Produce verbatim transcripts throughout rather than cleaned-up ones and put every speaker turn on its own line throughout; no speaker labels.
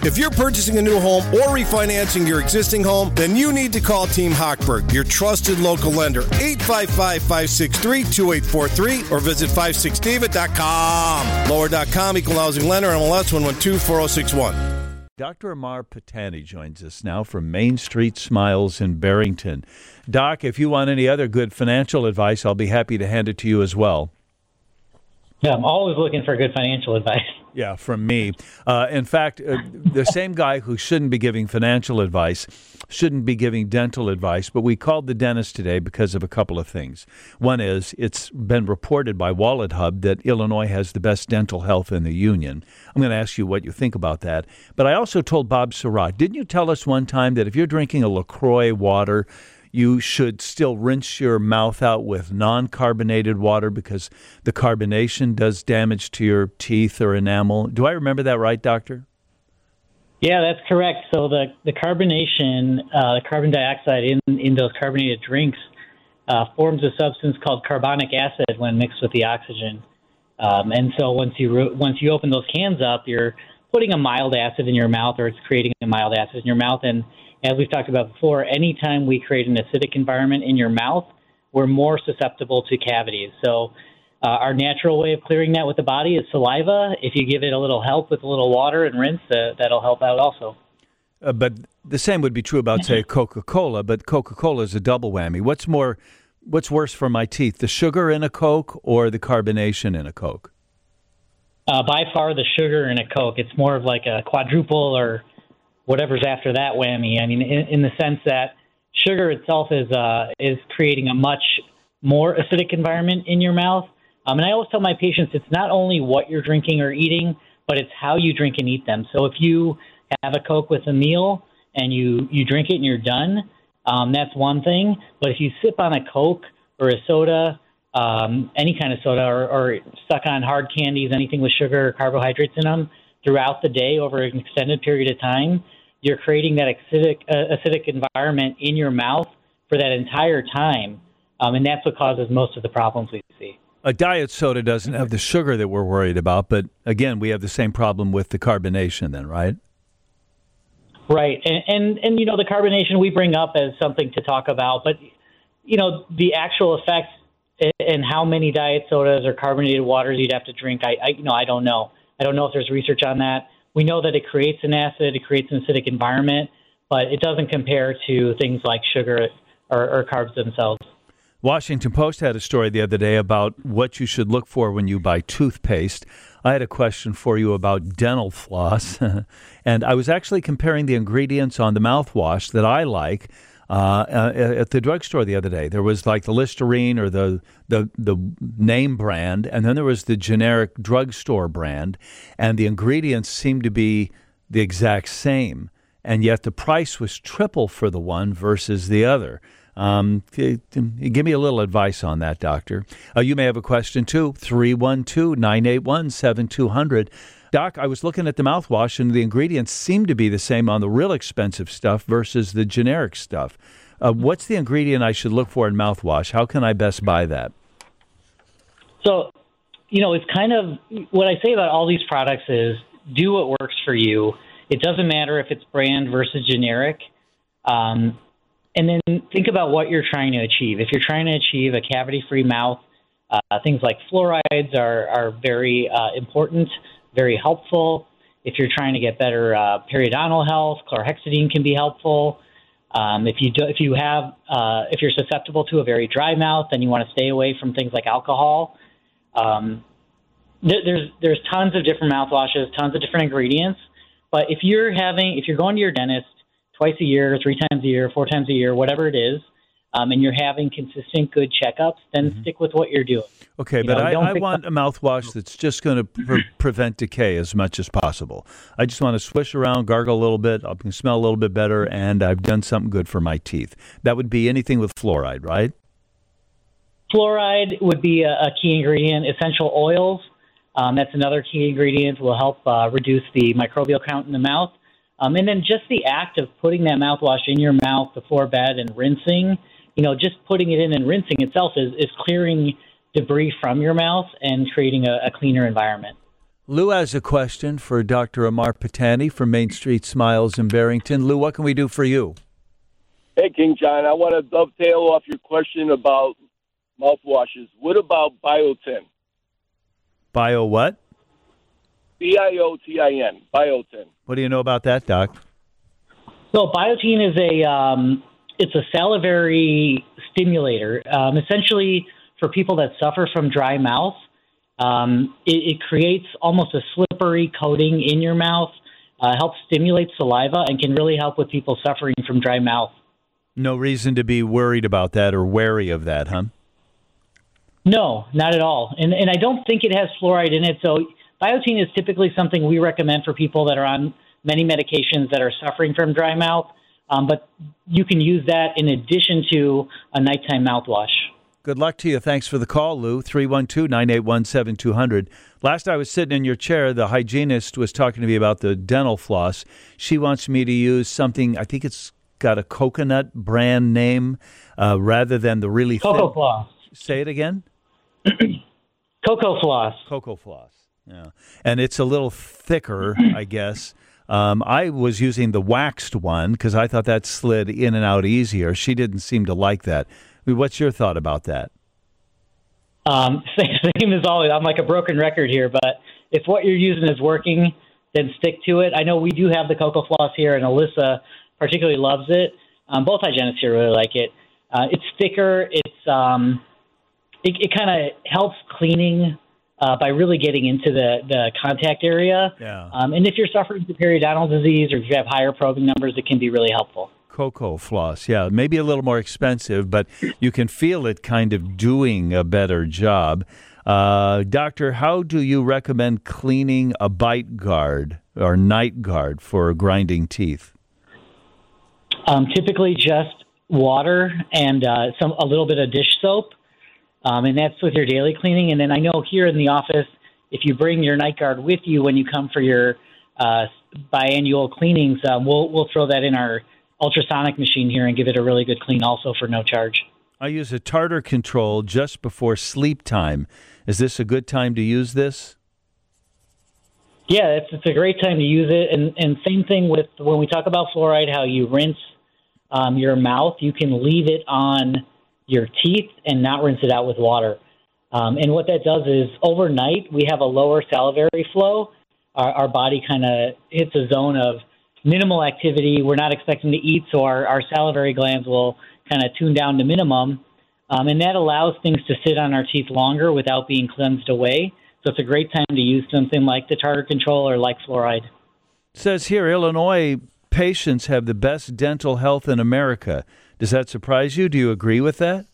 If you're purchasing a new home or refinancing your existing home, then you need to call Team Hochberg, your trusted local lender, eight five five, five six three, two eight four three, or visit five six david dot com. Lower dot com, Equal Housing Lender, M L S one one two four zero six one.
Doctor Amar Patani joins us now from Main Street Smiles in Barrington. Doc, if you want any other good financial advice, I'll be happy to hand it to you as well.
Yeah, I'm always looking for good financial advice.
Yeah, from me. Uh, in fact, uh, the same guy who shouldn't be giving financial advice shouldn't be giving dental advice, but we called the dentist today because of a couple of things. One is it's been reported by Wallet Hub that Illinois has the best dental health in the union. I'm going to ask you what you think about that. But I also told Bob Surratt, didn't you tell us one time that if you're drinking a LaCroix water, you should still rinse your mouth out with non-carbonated water because the carbonation does damage to your teeth or enamel? Do I remember that right, Doctor?
Yeah, that's correct. So the, the carbonation, uh, the carbon dioxide in, in those carbonated drinks uh, forms a substance called carbonic acid when mixed with the oxygen. Um, and so once you re- once you open those cans up, you're putting a mild acid in your mouth, or it's creating a mild acid in your mouth. And as we've talked about before, anytime we create an acidic environment in your mouth, we're more susceptible to cavities. So uh, our natural way of clearing that with the body is saliva. If you give it a little help with a little water and rinse, uh, that'll help out also.
Uh, but the same would be true about, say, Coca-Cola, but Coca-Cola is a double whammy. What's more, what's worse for my teeth, the sugar in a Coke or the carbonation in a Coke?
Uh, by far the sugar in a Coke. It's more of like a quadruple or whatever's after that whammy. I mean, in, in the sense that sugar itself is uh, is creating a much more acidic environment in your mouth. Um, and I always tell my patients it's not only what you're drinking or eating, but it's how you drink and eat them. So if you have a Coke with a meal and you, you drink it and you're done, um, that's one thing. But if you sip on a Coke or a soda, um, any kind of soda, or, or stuck on hard candies, anything with sugar or carbohydrates in them throughout the day over an extended period of time, you're creating that acidic, uh, acidic environment in your mouth for that entire time. Um, and that's what causes most of the problems we see.
A diet soda doesn't have the sugar that we're worried about, but again, we have the same problem with the carbonation then, right?
Right. And, and, and you know, the carbonation we bring up as something to talk about, but, you know, the actual effects and how many diet sodas or carbonated waters you'd have to drink, I, I you know, I don't know. I don't know if there's research on that. We know that it creates an acid, it creates an acidic environment, but it doesn't compare to things like sugar or, or carbs themselves.
Washington Post had a story the other day about what you should look for when you buy toothpaste. I had a question for you about dental floss, and I was actually comparing the ingredients on the mouthwash that I like uh, at the drugstore the other day. There was like the Listerine or the, the, the name brand, and then there was the generic drugstore brand, and the ingredients seemed to be the exact same, and yet the price was triple for the one versus the other. Um, give me a little advice on that, Doctor. Uh, you may have a question, too. three one two, nine eight one, seven two zero zero. Doc, I was looking at the mouthwash, and the ingredients seem to be the same on the real expensive stuff versus the generic stuff. Uh, what's the ingredient I should look for in mouthwash? How can I best buy that?
So, you know, it's kind of what I say about all these products is do what works for you. It doesn't matter if it's brand versus generic. Um And then think about what you're trying to achieve. If you're trying to achieve a cavity-free mouth, uh, things like fluorides are, are very uh, important, very helpful. If you're trying to get better uh, periodontal health, chlorhexidine can be helpful. Um, if you do, if you have uh, if you're susceptible to a very dry mouth, then you want to stay away from things like alcohol. Um, there, there's there's tons of different mouthwashes, tons of different ingredients. But if you're having if you're going to your dentist twice a year, three times a year, four times a year, whatever it is, um, and you're having consistent good checkups, then mm-hmm. stick with what you're doing.
Okay, you but know, I, I want up- a mouthwash that's just going to pre- prevent decay as much as possible. I just want to swish around, gargle a little bit, I can smell a little bit better, and I've done something good for my teeth. That would be anything with fluoride, right?
Fluoride would be a, a key ingredient. Essential oils, um, that's another key ingredient, will help uh, reduce the microbial count in the mouth. Um, and then just the act of putting that mouthwash in your mouth before bed and rinsing, you know, just putting it in and rinsing itself is, is clearing debris from your mouth and creating a, a cleaner environment.
Lou has a question for Doctor Amar Patani from Main Street Smiles in Barrington. Lou, what can we do for you?
Hey, King John, I want to dovetail off your question about mouthwashes. What about Biotin?
Bio what?
B I O T I N, Biotin.
What do you know about that, Doc?
So biotin is a um, it's a salivary stimulator. Um, essentially, for people that suffer from dry mouth, um, it, it creates almost a slippery coating in your mouth, uh, helps stimulate saliva, and can really help with people suffering from dry mouth.
No reason to be worried about that or wary of that, huh?
No, not at all. And and I don't think it has fluoride in it. So biotin is typically something we recommend for people that are on many medications that are suffering from dry mouth. Um, but you can use that in addition to a nighttime mouthwash.
Good luck to you. Thanks for the call, Lou. three one two, nine eight one, seven two zero zero. Last I was sitting in your chair, the hygienist was talking to me about the dental floss. She wants me to use something, I think it's got a coconut brand name uh, rather than the really
Cocoa
thin.
Floss.
Say it again?
Cocoa Floss.
Cocoa Floss, yeah. And it's a little thicker, I guess. Um, I was using the waxed one because I thought that slid in and out easier. She didn't seem to like that. What's your thought about that?
Um, same, same as always. I'm like a broken record here, but if what you're using is working, then stick to it. I know we do have the Cocoa Floss here, and Alyssa particularly loves it. Um, both hygienists here really like it. Uh, it's thicker. It's um, it, it kind of helps cleaning uh, by really getting into the, the contact area.
Yeah.
Um, and if you're suffering from periodontal disease or if you have higher probing numbers, it can be really helpful.
Cocoa Floss, yeah, maybe a little more expensive, but you can feel it kind of doing a better job. Uh, doctor, how do you recommend cleaning a bite guard or night guard for grinding teeth?
Um, typically just water and uh, some a little bit of dish soap, um, and that's with your daily cleaning. And then I know here in the office, if you bring your night guard with you when you come for your uh, biannual cleanings, um, we'll we'll throw that in our ultrasonic machine here and give it a really good clean also for no charge.
I use a tartar control just before sleep time. Is this a good time to use this?
Yeah, it's, it's a great time to use it. And, and same thing with when we talk about fluoride, how you rinse um, your mouth, you can leave it on your teeth and not rinse it out with water. Um, and what that does is overnight, we have a lower salivary flow. Our, our body kind of hits a zone of minimal activity. We're not expecting to eat, so our, our salivary glands will kind of tune down to minimum. Um, and that allows things to sit on our teeth longer without being cleansed away. So it's a great time to use something like the tartar control or like fluoride.
It says here, Illinois patients have the best dental health in America. Does that surprise you? Do you agree with that?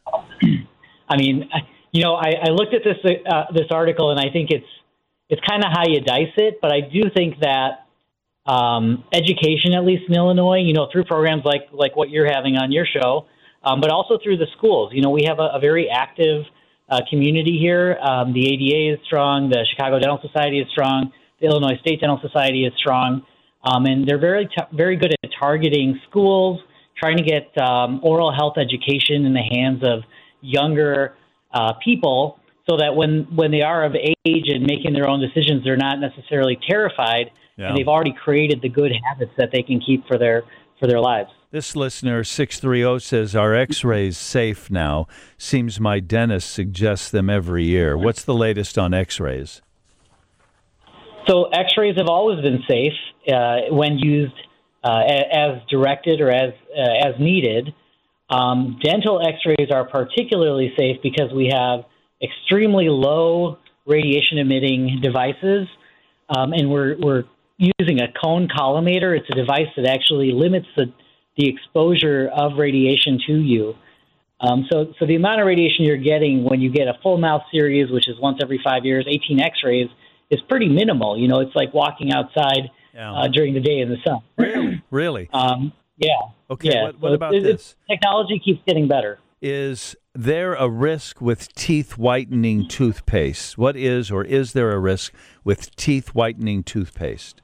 I mean, you know, I, I looked at this uh, this article, and I think it's it's kind of how you dice it. But I do think that Um, education, at least in Illinois, you know, through programs like like what you're having on your show, um, but also through the schools. You know, we have a, a very active uh, community here. Um, the A D A is strong. The Chicago Dental Society is strong. The Illinois State Dental Society is strong. Um, and they're very, t- very good at targeting schools, trying to get um, oral health education in the hands of younger uh, people so that when, when they are of age and making their own decisions, they're not necessarily terrified. Yeah. And they've already created the good habits that they can keep for their for their lives.
This listener, six three zero, says, are x-rays safe now? Seems my dentist suggests them every year. What's the latest on x-rays?
So x-rays have always been safe uh, when used uh, as directed or as, uh, as needed. Um, dental x-rays are particularly safe because we have extremely low radiation-emitting devices, um, and we're we're using a cone collimator. It's a device that actually limits the, the exposure of radiation to you. Um, so, so the amount of radiation you're getting when you get a full mouth series, which is once every five years, eighteen x-rays, is pretty minimal. You know, it's like walking outside yeah. uh, during the day in the sun.
Really? Really?
Um, yeah.
Okay,
yeah.
what, what
so
about
it,
this?
Technology keeps getting better.
Is there a risk with teeth whitening toothpaste? What is or is there a risk with teeth whitening toothpaste?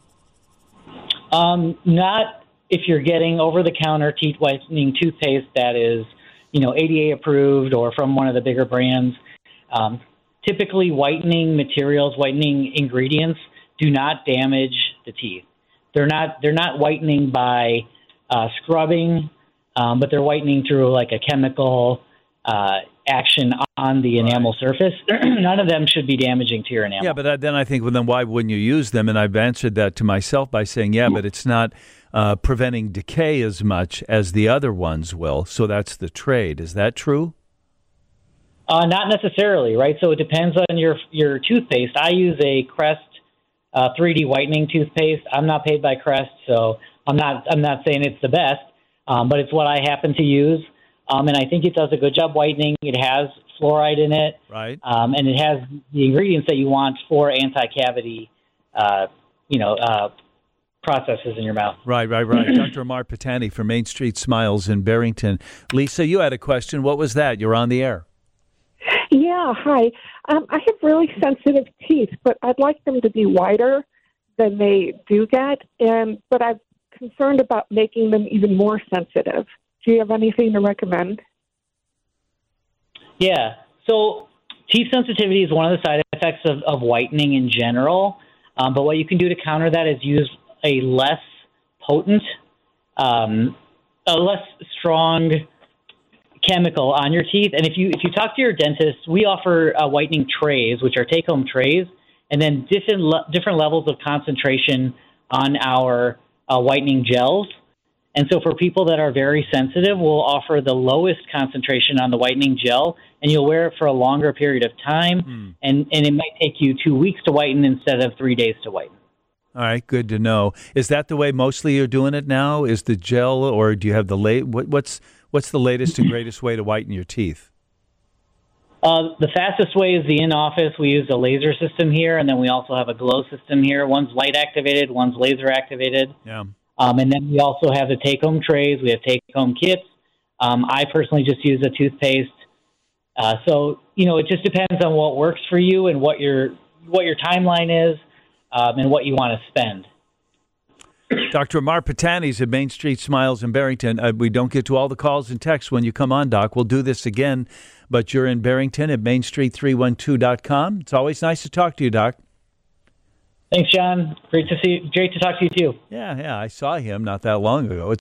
Um, not if you're getting over-the-counter teeth whitening toothpaste that is, you know, A D A approved or from one of the bigger brands. Um, typically whitening materials, whitening ingredients do not damage the teeth. They're not they're not whitening by uh, scrubbing, um, but they're whitening through like a chemical uh, action on the enamel right. surface. None of them should be damaging to your enamel.
Yeah, but then I think, well, then why wouldn't you use them? And I've answered that to myself by saying, yeah, but it's not uh, preventing decay as much as the other ones will. So that's the trade. Is that true?
Uh, not necessarily, right? So it depends on your your toothpaste. I use a Crest uh, three D whitening toothpaste. I'm not paid by Crest, so I'm not I'm not saying it's the best, um, but it's what I happen to use. Um, and I think it does a good job whitening. It has fluoride in it,
right?
Um, and it has the ingredients that you want for anti-cavity, uh, you know, uh, processes in your mouth.
Right, right, right. Doctor Amar Patani from Main Street Smiles in Barrington. Lisa, you had a question. What was that? You're on the air.
Yeah, hi. Um, I have really sensitive teeth, but I'd like them to be whiter than they do get, and but I'm concerned about making them even more sensitive. Do you have anything to recommend?
Yeah. So teeth sensitivity is one of the side effects of, of whitening in general. Um, but what you can do to counter that is use a less potent, um, a less strong chemical on your teeth. And if you if you talk to your dentist, we offer uh, whitening trays, which are take-home trays, and then different le- different levels of concentration on our uh, whitening gels. And so for people that are very sensitive, we'll offer the lowest concentration on the whitening gel, and you'll wear it for a longer period of time, mm. and, and it might take you two weeks to whiten instead of three days to whiten.
All right, good to know. Is that the way mostly you're doing it now? Is the gel, or do you have the late? What, what's what's the latest and greatest way to whiten your teeth?
Uh, the fastest way is the in-office. We use a laser system here, and then we also have a glow system here. One's light-activated, one's laser-activated.
Yeah.
Um, and then we also have the take-home trays. We have take-home kits. Um, I personally just use a toothpaste. Uh, so, you know, it just depends on what works for you and what your what your timeline is um, and what you want to spend.
Doctor Amar Patani's at Main Street Smiles in Barrington. Uh, we don't get to all the calls and texts when you come on, Doc. We'll do this again, but you're in Barrington at main street three one two dot com. It's always nice to talk to you, Doc.
Thanks, John. Great to see you. Great to talk to you, too.
Yeah, yeah. I saw him not that long ago.